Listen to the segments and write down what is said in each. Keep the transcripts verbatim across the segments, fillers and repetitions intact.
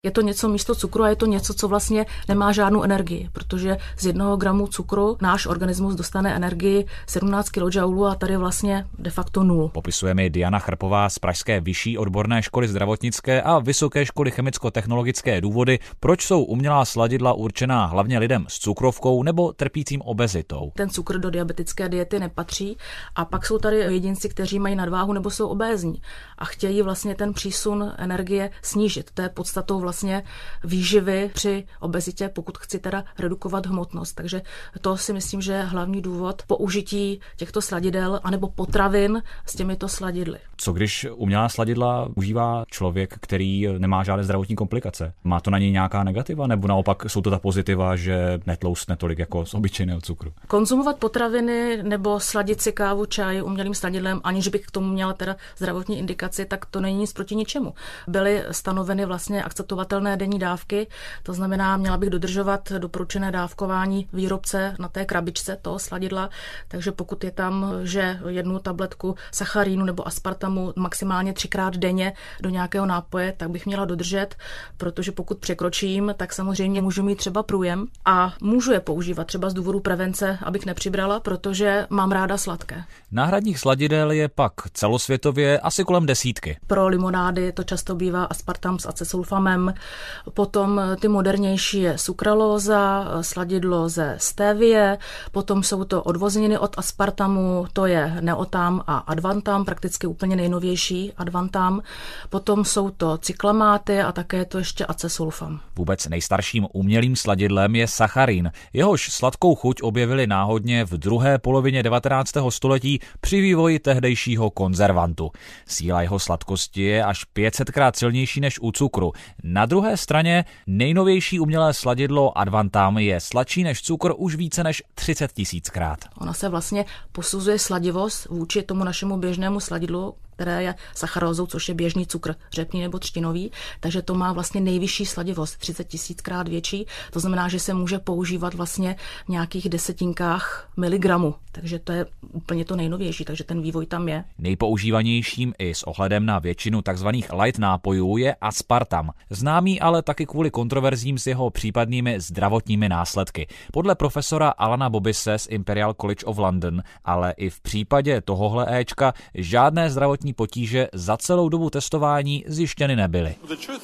Je to něco místo cukru a je to něco, co vlastně nemá žádnou energii, protože z jednoho gramu cukru náš organismus dostane energii sedmnáct kilojoulů a tady vlastně de facto nul. Popisuje mi Diana Chrpová z Pražské vyšší odborné školy zdravotnické a Vysoké školy chemicko-technologické důvody, proč jsou umělá sladidla určená hlavně lidem s cukrovkou nebo trpícím obezitou. Ten cukr do diabetické diety nepatří a pak jsou tady jedinci, kteří mají nadváhu nebo jsou obézní a chtějí vlastně ten přísun energie snížit. To je podstatou vlastně výživy při obezitě, pokud chci teda redukovat hmotnost. Takže to si myslím, že je hlavní důvod použití těchto sladidel anebo potravin s těmito sladidly. Co když umělá sladidla užívá člověk, který nemá žádné zdravotní komplikace? Má to na něj nějaká negativa nebo naopak jsou to ta pozitiva, že netloustne tolik jako z obyčejného cukru? Konzumovat potraviny nebo sladit si kávu, čaj umělým sladidlem, aniž bych k tomu měla teda zdravotní indikaci, tak to není nic proti ničemu. Byly stanoveny vlastně akceptovatelné denní dávky, to znamená, měla bych dodržovat doporučené dávkování výrobce na té krabičce toho sladidla, takže pokud je tam, že jednu tabletku sacharínu nebo aspartamu maximálně třikrát denně do nějakého nápoje, tak bych měla dodržet, protože pokud překročím, tak samozřejmě můžu mít třeba průjem a můžu je používat třeba z důvodu prevence, abych nepřibrala, protože mám ráda sladké. Náhradních sladidel je pak celosvětově asi kolem desítky. Pro limonády to často bývá aspartam s acesulfamem, potom ty modernější je sukralóza, sladidlo ze stevie, potom jsou to odvozeniny od aspartamu, to je neotam a advantam, prakticky úplně nejnovější advantam, potom jsou to cyklamáty a také je to ještě acesulfam. Vůbec nejstarším umělým sladidlem je sacharin. Jehož sladkou chuť objevili náhodně v druhé polovině devatenáctého století při vývoji tehdejšího konzervantu. Síla jeho sladkosti je až pět set krát silnější než u cukru. Na druhé straně nejnovější umělé sladidlo advantam je sladší než cukr už více než třicet tisíckrát. Ona se vlastně posuzuje sladivost vůči tomu našemu běžnému sladidlu, které je sacharózou, což je běžný cukr, řepný nebo třtinový, takže to má vlastně nejvyšší sladivost, třicet tisíckrát větší, to znamená, že se může používat vlastně v nějakých desetinkách miligramu, takže to je úplně to nejnovější, takže ten vývoj tam je. Nejpoužívanějším i s ohledem na většinu takzvaných light nápojů je aspartam, známý ale taky kvůli kontroverzím s jeho případnými zdravotními následky. Podle profesora Alana Bobbise z Imperial College of London, ale i v případě tohohle éčka žádné zdravotní potíže za celou dobu testování zjištěny nebyly.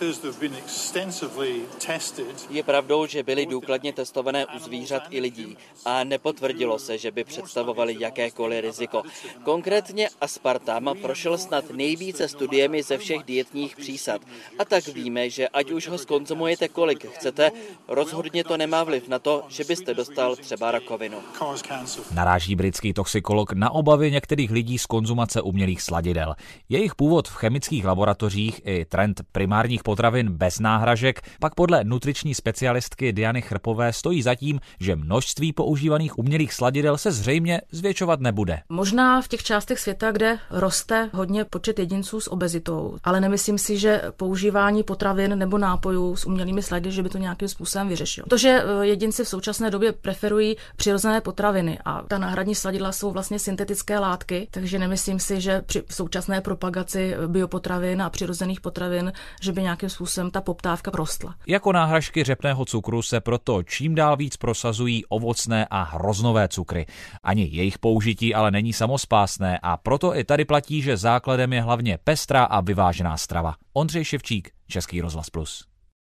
Je pravdou, že byly důkladně testované u zvířat i lidí a nepotvrdilo se, že by představovali jakékoliv riziko. Konkrétně aspartam prošel snad nejvíce studiemi ze všech dietních přísad. A tak víme, že ať už ho zkonzumujete kolik chcete, rozhodně to nemá vliv na to, že byste dostal třeba rakovinu. Naráží britský toxikolog na obavy některých lidí z konzumace umělých sladidel. Jejich původ v chemických laboratořích i trend primárních potravin bez náhražek pak podle nutriční specialistky Diany Chrpové stojí za tím, že množství používaných umělých sladidel se zřejmě zvětšovat nebude. Možná v těch částech světa, kde roste hodně počet jedinců s obezitou, ale nemyslím si, že používání potravin nebo nápojů s umělými sladidly, že by to nějakým způsobem vyřešilo. Protože jedinci v současné době preferují přirozené potraviny a ta náhradní sladidla jsou vlastně syntetické látky, takže nemyslím si, že při současné propagaci biopotravin a přirozených potravin, že by nějakým způsobem ta poptávka rostla. Jako náhražky řepného cukru se proto čím dál víc prosazují ovocné a hroznové cukry. Ani jejich použití ale není samospásné a proto i tady platí, že základem je hlavně pestrá a vyvážená strava. Ondřej Ševčík, Český rozhlas plus.